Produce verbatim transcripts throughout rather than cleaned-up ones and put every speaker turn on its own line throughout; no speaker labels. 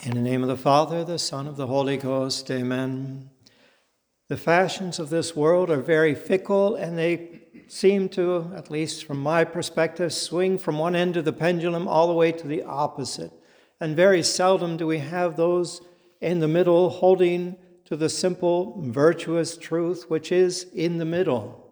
In the name of the Father, the Son, of the Holy Ghost, amen. The fashions of this world are very fickle, and they seem to, at least from my perspective, swing from one end of the pendulum all the way to the opposite. And very seldom do we have those in the middle holding to the simple, virtuous truth which is in the middle.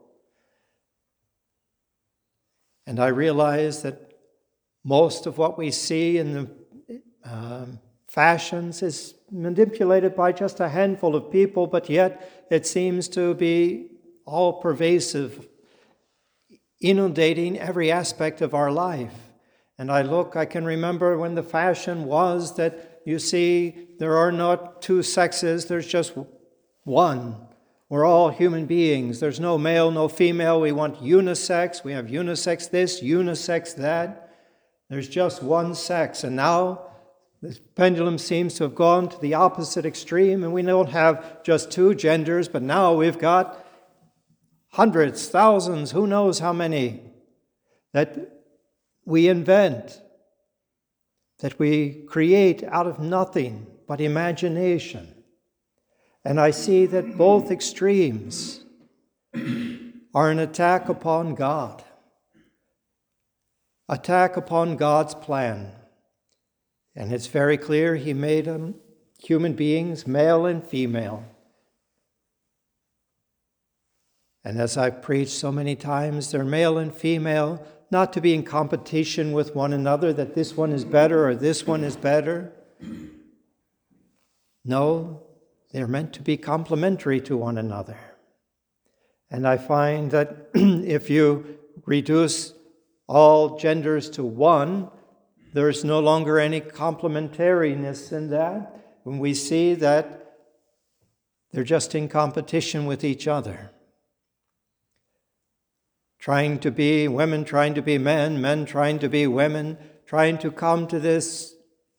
And I realize that most of what we see in the um, fashions is manipulated by just a handful of people, but yet it seems to be all pervasive, inundating every aspect of our life. And I look, I can remember when the fashion was that you see there are not two sexes, there's just one. We're all human beings. There's no male, no female. We want unisex. We have unisex this, unisex that. There's just one sex. And now the pendulum seems to have gone to the opposite extreme, and we don't have just two genders, but now we've got hundreds, thousands, who knows how many, that we invent, that we create out of nothing but imagination. And I see that both extremes are an attack upon God, attack upon God's plan. And it's very clear He made them human beings, male and female. And as I've preached so many times, they're male and female, not to be in competition with one another, that this one is better or this one is better. No, they're meant to be complementary to one another. And I find that if you reduce all genders to one, there's no longer any complementariness in that. When we see that they're just in competition with each other. Trying to be women, trying to be men, men trying to be women, trying to come to this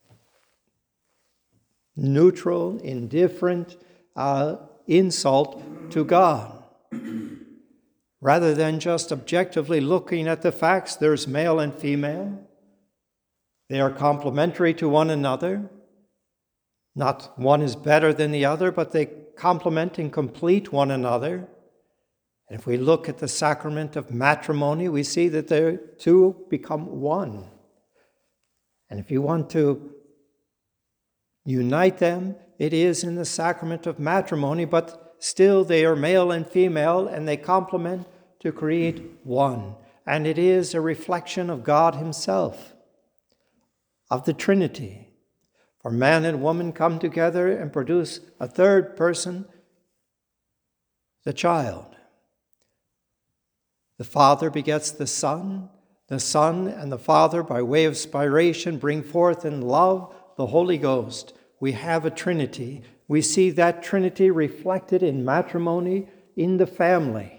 neutral, indifferent uh, insult to God. Rather than just objectively looking at the facts, there's male and female. They are complementary to one another. Not one is better than the other, but they complement and complete one another. And if we look at the sacrament of matrimony, we see that the two become one. And if you want to unite them, it is in the sacrament of matrimony, but still they are male and female, and they complement to create one. And it is a reflection of God Himself, of the Trinity. For man and woman come together and produce a third person, the child. The Father begets the Son. The Son and the Father, by way of spiration, bring forth in love the Holy Ghost. We have a Trinity. We see that Trinity reflected in matrimony, in the family.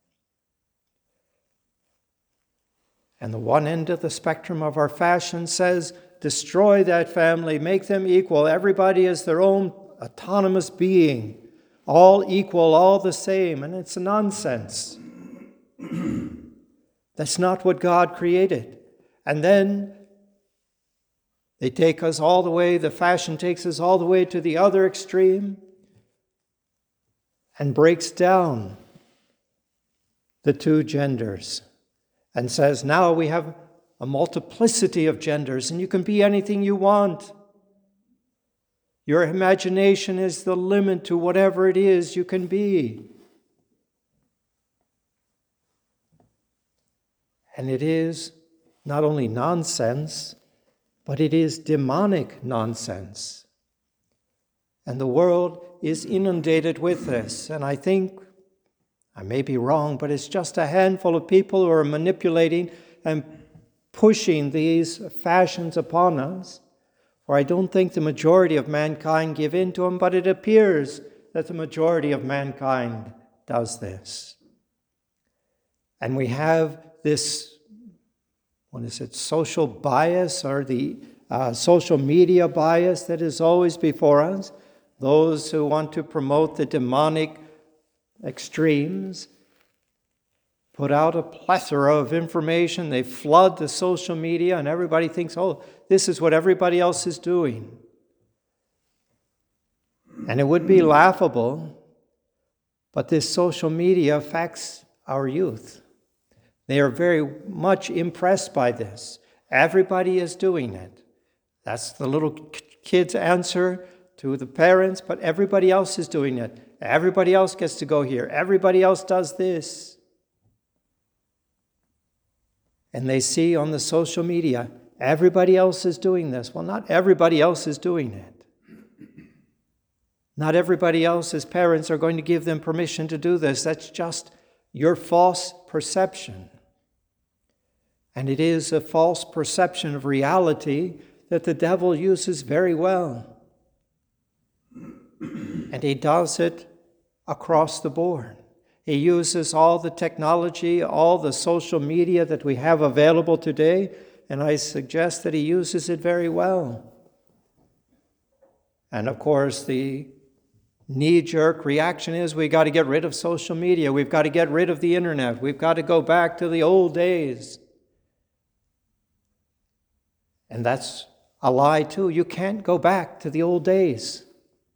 And the one end of the spectrum of our fashion says, destroy that family, make them equal. Everybody is their own autonomous being, all equal, all the same. And it's nonsense. That's not what God created. And then they take us all the way, the fashion takes us all the way to the other extreme and breaks down the two genders and says, now we have a multiplicity of genders, and you can be anything you want. Your imagination is the limit to whatever it is you can be. And it is not only nonsense, but it is demonic nonsense. And the world is inundated with this. And I think, I may be wrong, but it's just a handful of people who are manipulating and pushing these fashions upon us. For I don't think the majority of mankind give in to them, but it appears that the majority of mankind does this. And we have this, what is it, social bias, or the uh, social media bias that is always before us. Those who want to promote the demonic extremes put out a plethora of information. They flood the social media, and everybody thinks, oh, this is what everybody else is doing. And it would be laughable, but this social media affects our youth. They are very much impressed by this. Everybody is doing it. That's the little kid's answer to the parents, but everybody else is doing it. Everybody else gets to go here. Everybody else does this. And they see on the social media, everybody else is doing this. Well, not everybody else is doing it. Not everybody else's parents are going to give them permission to do this. That's just your false perception. And it is a false perception of reality that the devil uses very well. And he does it across the board. He uses all the technology, all the social media that we have available today, and I suggest that he uses it very well. And of course, the knee-jerk reaction is we got to get rid of social media. We've got to get rid of the internet. We've got to go back to the old days. And that's a lie too. You can't go back to the old days.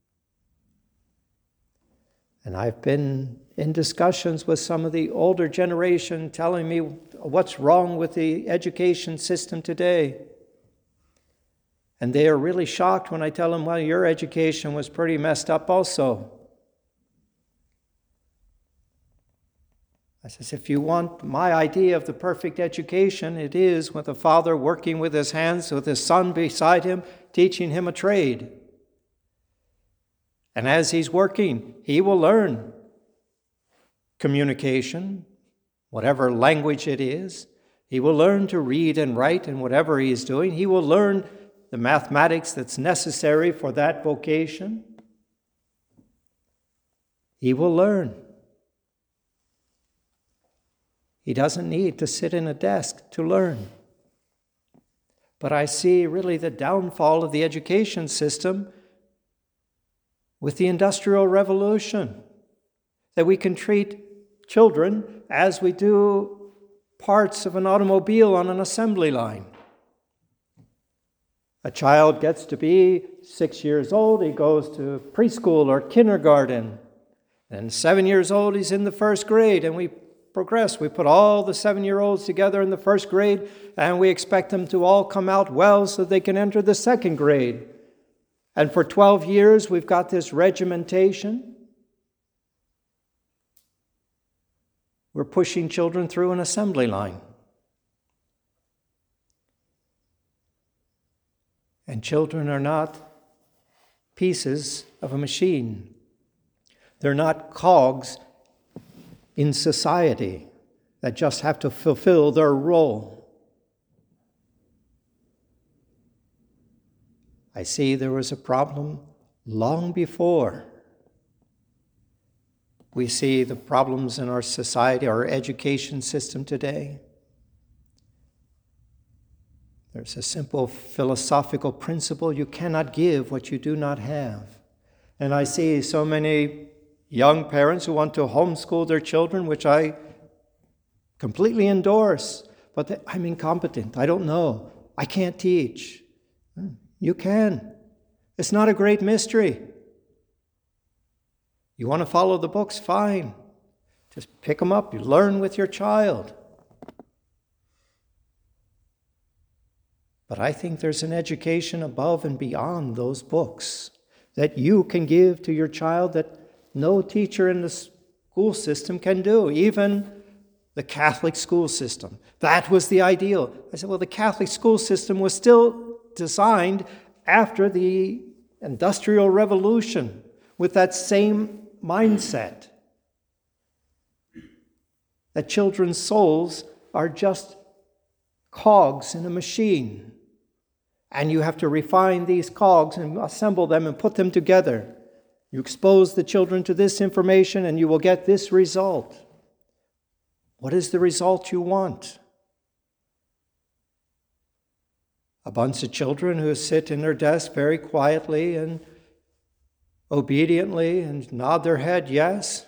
And I've been in discussions with some of the older generation telling me what's wrong with the education system today. And they are really shocked when I tell them, well, your education was pretty messed up also. I says, if you want my idea of the perfect education, it is with a father working with his hands, with his son beside him, teaching him a trade. And as he's working, he will learn communication, whatever language it is. He will learn to read and write in whatever he is doing. He will learn the mathematics that's necessary for that vocation. He will learn. He doesn't need to sit in a desk to learn. But I see really the downfall of the education system with the Industrial Revolution, that we can treat children as we do parts of an automobile on an assembly line. A child gets to be six years old, he goes to preschool or kindergarten. And seven years old, he's in the first grade, and we progress. We put all the seven-year-olds together in the first grade, and we expect them to all come out well so they can enter the second grade. And for twelve years, we've got this regimentation. We're pushing children through an assembly line. And children are not pieces of a machine. They're not cogs in society that just have to fulfill their role. I see there was a problem long before we see the problems in our society, our education system today. There's a simple philosophical principle: you cannot give what you do not have. And I see so many young parents who want to homeschool their children, which I completely endorse, but they, I'm incompetent. I don't know. I can't teach. You can. It's not a great mystery. You want to follow the books? Fine. Just pick them up. You learn with your child. But I think there's an education above and beyond those books that you can give to your child that no teacher in the school system can do, even the Catholic school system. That was the ideal. I said, well, the Catholic school system was still designed after the Industrial Revolution with that same mindset, that children's souls are just cogs in a machine. And you have to refine these cogs and assemble them and put them together. You expose the children to this information and you will get this result. What is the result you want? A bunch of children who sit in their desk very quietly and obediently and nod their head yes,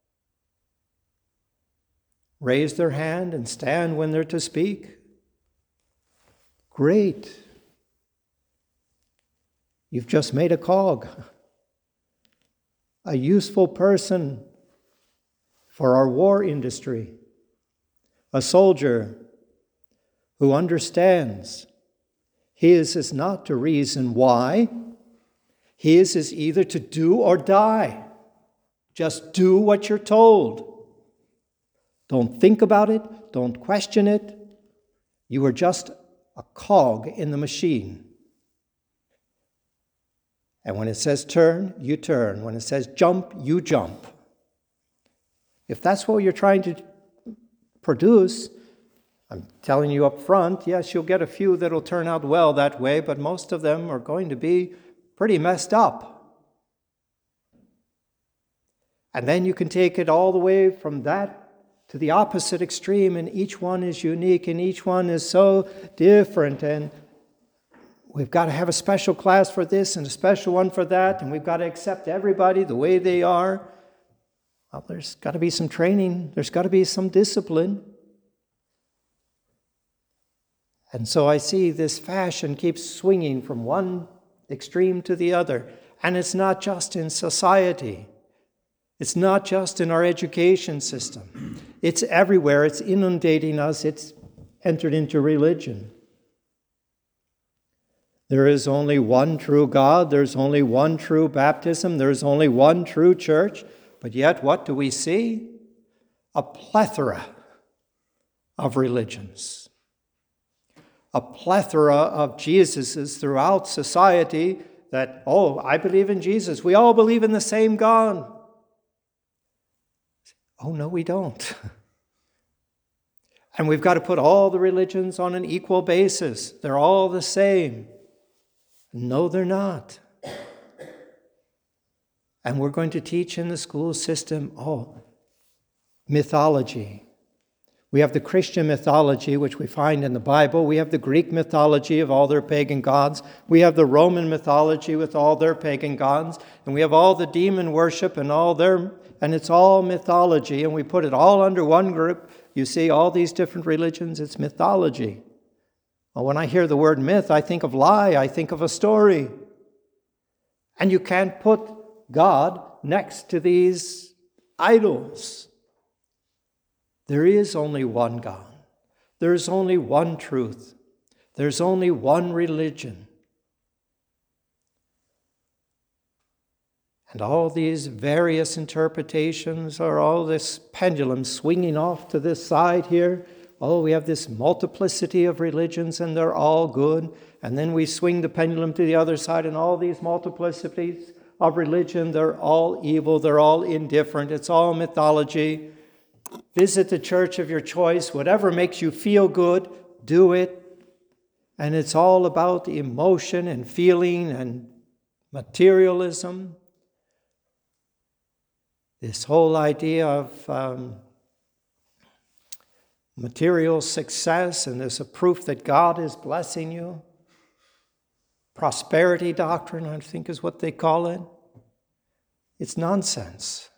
raise their hand and stand when they're to speak. Great. You've just made a cog. a useful person for our war industry, a soldier who understands his is not to reason why, his is either to do or die. Just do what you're told. Don't think about it, don't question it. You are just a cog in the machine. And when it says turn, you turn. When it says jump, you jump. If that's what you're trying to produce, I'm telling you up front, yes, you'll get a few that'll turn out well that way, but most of them are going to be pretty messed up. And then you can take it all the way from that to the opposite extreme, and each one is unique, and each one is so different, and we've got to have a special class for this and a special one for that, and we've got to accept everybody the way they are. Well, there's got to be some training. There's got to be some discipline. And so I see this fashion keeps swinging from one extreme to the other. And it's not just in society. It's not just in our education system. It's everywhere. It's inundating us. It's entered into religion. There is only one true God. There's only one true baptism. There's only one true church. But yet, what do we see? A plethora of religions. A plethora of Jesuses throughout society that, oh, I believe in Jesus. We all believe in the same God. Oh, no, we don't. And we've got to put all the religions on an equal basis. They're all the same. No, they're not. And we're going to teach in the school system, oh, mythology. We have the Christian mythology, which we find in the Bible. We have the Greek mythology of all their pagan gods. We have the Roman mythology with all their pagan gods. And we have all the demon worship and all their, and it's all mythology. And we put it all under one group. You see all these different religions, it's mythology. Well, when I hear the word myth, I think of lie, I think of a story. And you can't put God next to these idols. There is only one God. There is only one truth. There's only one religion. And all these various interpretations, or all this pendulum swinging off to this side here, oh, we have this multiplicity of religions and they're all good. And then we swing the pendulum to the other side and all these multiplicities of religion, they're all evil, they're all indifferent, it's all mythology. Visit the church of your choice, whatever makes you feel good, do it. And it's all about emotion and feeling and materialism. This whole idea of um, material success, and there's a proof that God is blessing you. Prosperity doctrine, I think is what they call it. It's nonsense.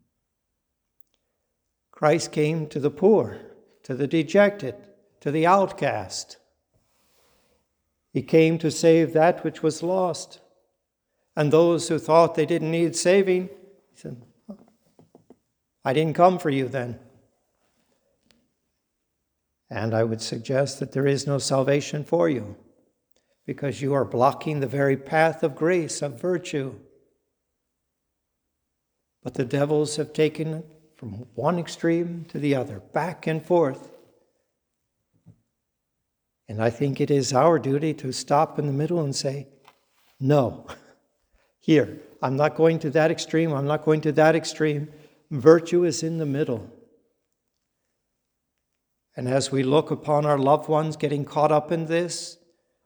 Christ came to the poor, to the dejected, to the outcast. He came to save that which was lost. And those who thought they didn't need saving, he said, I didn't come for you then. And I would suggest that there is no salvation for you, because you are blocking the very path of grace, of virtue. But the devils have taken it from one extreme to the other, back and forth. And I think it is our duty to stop in the middle and say, no, here, I'm not going to that extreme, I'm not going to that extreme. Virtue is in the middle. And as we look upon our loved ones getting caught up in this,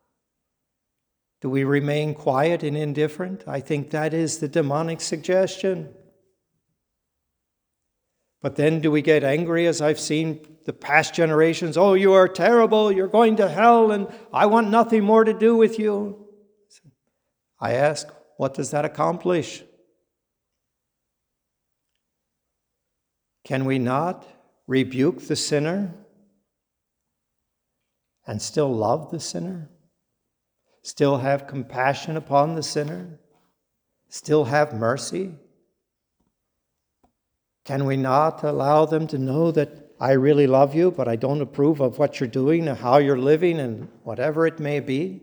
do we remain quiet and indifferent? I think that is the demonic suggestion. But then do we get angry, as I've seen the past generations? Oh, you are terrible, you're going to hell, and I want nothing more to do with you. I ask, what does that accomplish? Can we not rebuke the sinner and still love the sinner? Still have compassion upon the sinner? Still have mercy? Can we not allow them to know that I really love you, but I don't approve of what you're doing and how you're living and whatever it may be?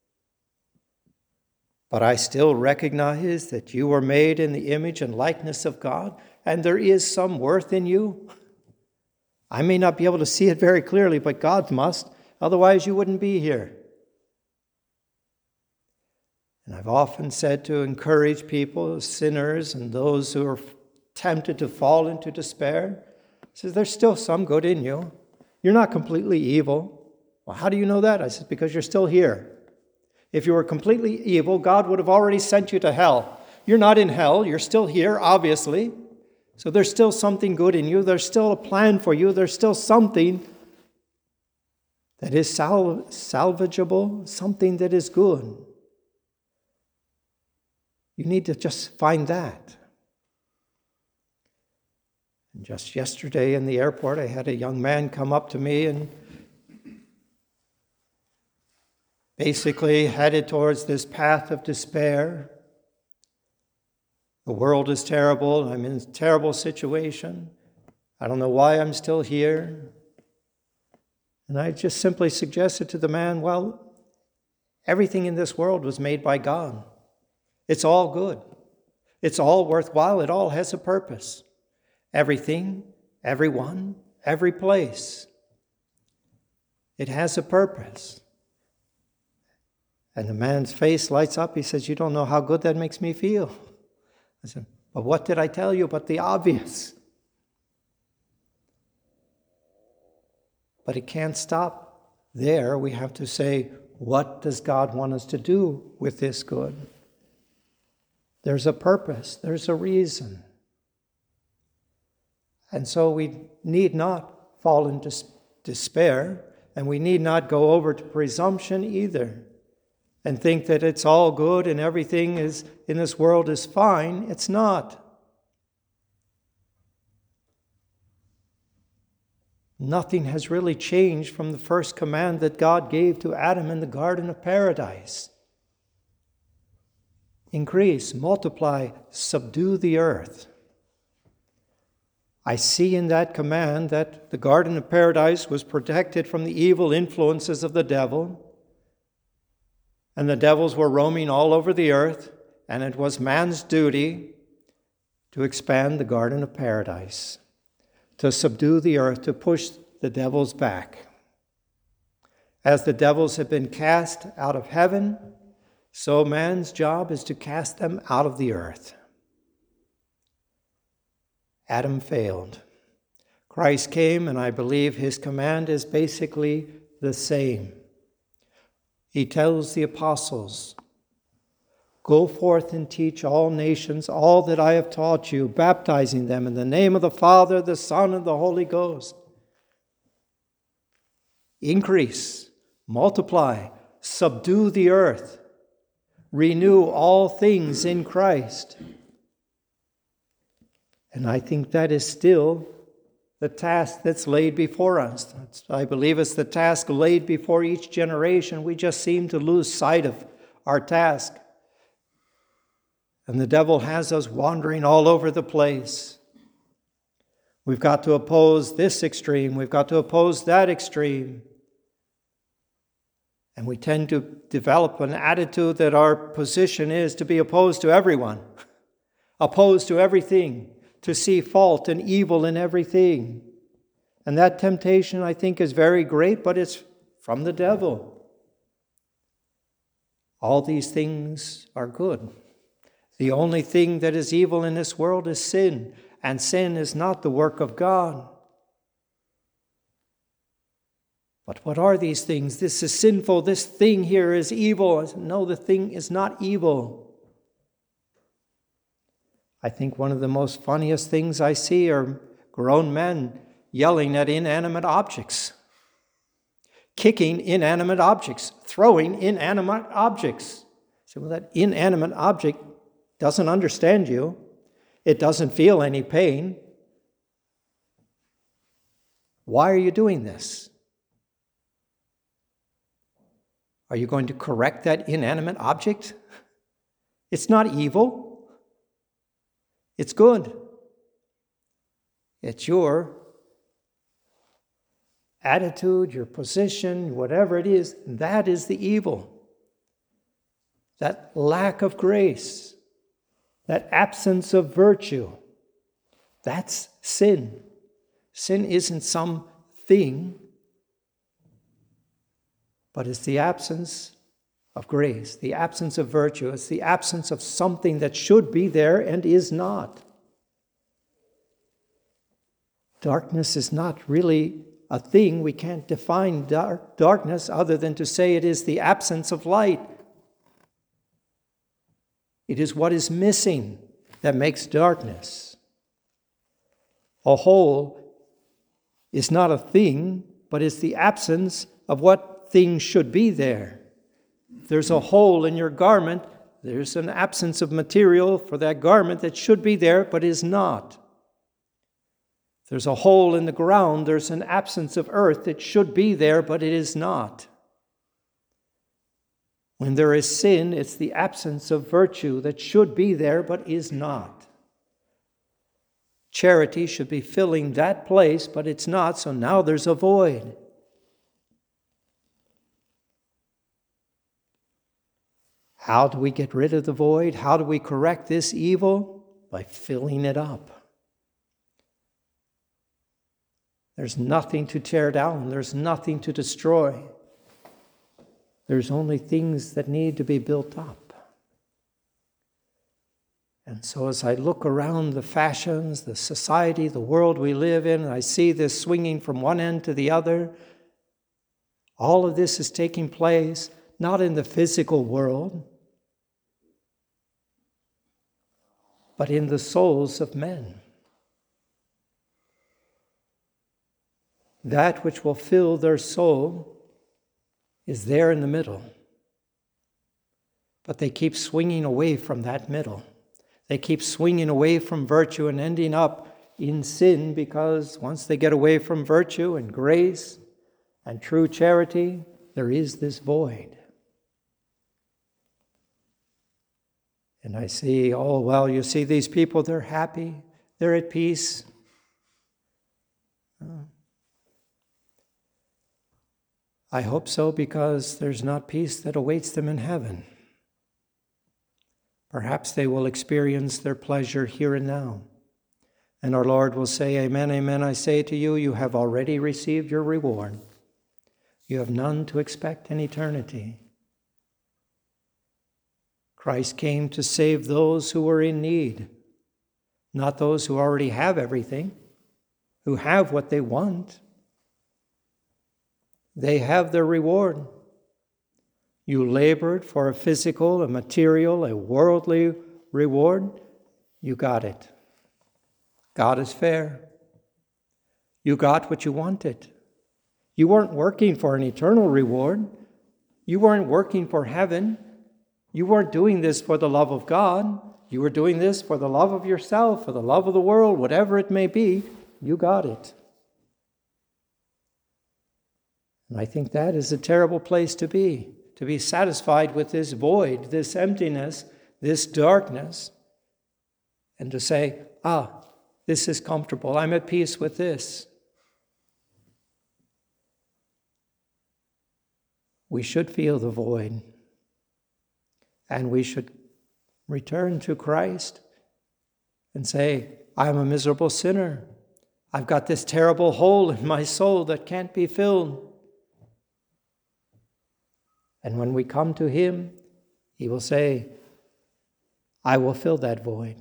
But I still recognize that you were made in the image and likeness of God, and there is some worth in you. I may not be able to see it very clearly, but God must. Otherwise, you wouldn't be here. And I've often said to encourage people, sinners and those who are tempted to fall into despair, says there's still some good in you. You're not completely evil. Well, how do you know that? I said, because you're still here. If you were completely evil, God would have already sent you to hell. You're not in hell. You're still here, obviously. So there's still something good in you. There's still a plan for you. There's still something that is sal- salvageable, something that is good. You need to just find that. And just yesterday in the airport, I had a young man come up to me and basically headed towards this path of despair. The world is terrible. I'm in a terrible situation. I don't know why I'm still here. And I just simply suggested to the man, well, everything in this world was made by God. It's all good. It's all worthwhile. It all has a purpose. Everything, everyone, every place. It has a purpose. And the man's face lights up. He says, you don't know how good that makes me feel. I said, but what did I tell you but the obvious? But it can't stop there. We have to say, what does God want us to do with this good? There's a purpose. There's a reason. And so we need not fall into despair, and we need not go over to presumption either and think that it's all good and everything is in this world is fine. It's not. Nothing has really changed from the first command that God gave to Adam in the Garden of Paradise. Increase, multiply, subdue the earth. I see in that command that the Garden of Paradise was protected from the evil influences of the devil, and the devils were roaming all over the earth, and it was man's duty to expand the Garden of Paradise, to subdue the earth, to push the devils back. As the devils have been cast out of heaven, so man's job is to cast them out of the earth. Adam failed. Christ came, and I believe his command is basically the same. He tells the apostles, go forth and teach all nations all that I have taught you, baptizing them in the name of the Father, the Son, and the Holy Ghost. Increase, multiply, subdue the earth. Renew all things in Christ. And I think that is still the task that's laid before us. That's, I believe it's the task laid before each generation. We just seem to lose sight of our task. And the devil has us wandering all over the place. We've got to oppose this extreme. We've got to oppose that extreme. And we tend to develop an attitude that our position is to be opposed to everyone, opposed to everything, to see fault and evil in everything. And that temptation, I think, is very great, but it's from the devil. All these things are good. The only thing that is evil in this world is sin, and sin is not the work of God. But what are these things? This is sinful. This thing here is evil. No, the thing is not evil. I think one of the most funniest things I see are grown men yelling at inanimate objects, kicking inanimate objects, throwing inanimate objects. So, well, that inanimate object doesn't understand you. It doesn't feel any pain. Why are you doing this? Are you going to correct that inanimate object? It's not evil. It's good. It's your attitude, your position, whatever it is, that is the evil. That lack of grace, that absence of virtue, that's sin. Sin isn't some thing, but it's the absence of grace, the absence of virtue. It's the absence of something that should be there and is not. Darkness is not really a thing. We can't define dark, darkness other than to say it is the absence of light. It is what is missing that makes darkness. A hole is not a thing, but it's the absence of what thing should be there. If there's a hole in your garment, there's an absence of material for that garment that should be there, but is not. If there's a hole in the ground, there's an absence of earth that should be there, but it is not. When there is sin, it's the absence of virtue that should be there, but is not. Charity should be filling that place, but it's not, so now there's a void. How do we get rid of the void? How do we correct this evil? By filling it up. There's nothing to tear down. There's nothing to destroy. There's only things that need to be built up. And so as I look around the fashions, the society, the world we live in, I see this swinging from one end to the other. All of this is taking place not in the physical world, but in the souls of men. That which will fill their soul is there in the middle. But they keep swinging away from that middle. They keep swinging away from virtue and ending up in sin, because once they get away from virtue and grace and true charity, there is this void. And I see, oh, well, you see these people, they're happy, they're at peace. Oh. I hope so, because there's not peace that awaits them in heaven. Perhaps they will experience their pleasure here and now. And our Lord will say, amen, amen, I say to you, you have already received your reward. You have none to expect in eternity. Christ came to save those who were in need, not those who already have everything, who have what they want. They have their reward. You labored for a physical, a material, a worldly reward. You got it. God is fair. You got what you wanted. You weren't working for an eternal reward. You weren't working for heaven. You weren't doing this for the love of God. You were doing this for the love of yourself, for the love of the world, whatever it may be. You got it. And I think that is a terrible place to be, to be satisfied with this void, this emptiness, this darkness, and to say, ah, this is comfortable. I'm at peace with this. We should feel the void, and we should return to Christ and say, I'm a miserable sinner. I've got this terrible hole in my soul that can't be filled. And when we come to Him, He will say, I will fill that void.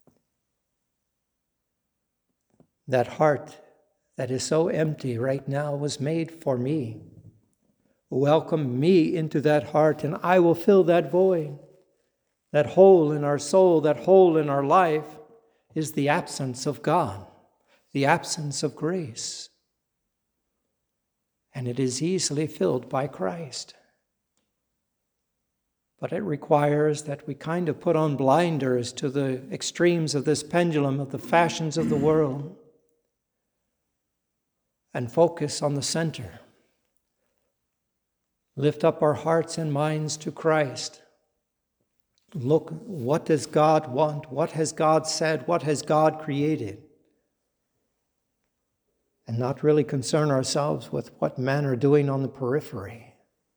That heart that is so empty right now was made for me. Welcome me into that heart, and I will fill that void. That hole in our soul, that hole in our life, is the absence of God, the absence of grace. And it is easily filled by Christ. But it requires that we kind of put on blinders to the extremes of this pendulum of the fashions of the world and focus on the center. Lift up our hearts and minds to Christ. Look, what does God want? What has God said? What has God created? and not really concern ourselves with what men are doing on the periphery.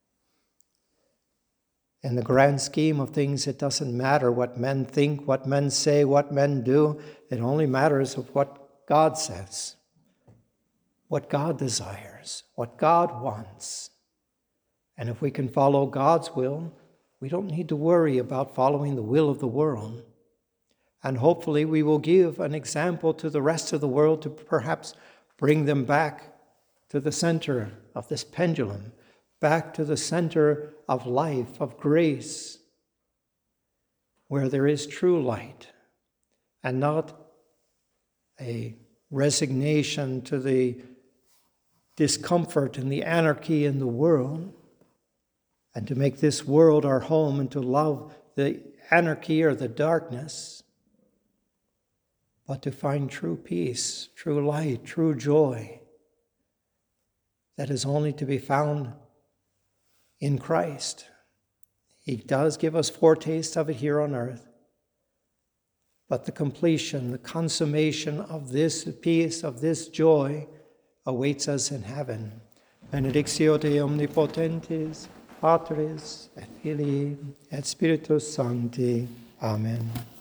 In the grand scheme of things, it doesn't matter what men think, what men say, what men do. It only matters of what God says, what God desires, what God wants. And if we can follow God's will, we don't need to worry about following the will of the world. And hopefully we will give an example to the rest of the world to perhaps bring them back to the center of this pendulum, back to the center of life, of grace, where there is true light and not a resignation to the discomfort and the anarchy in the world, and to make this world our home and to love the anarchy or the darkness, but to find true peace, true light, true joy that is only to be found in Christ. He does give us foretastes of it here on earth, but the completion, the consummation of this peace, of this joy, awaits us in heaven. Benedictio Dei omnipotentis, Patris et Filii et Spiritus Sancti. Amen.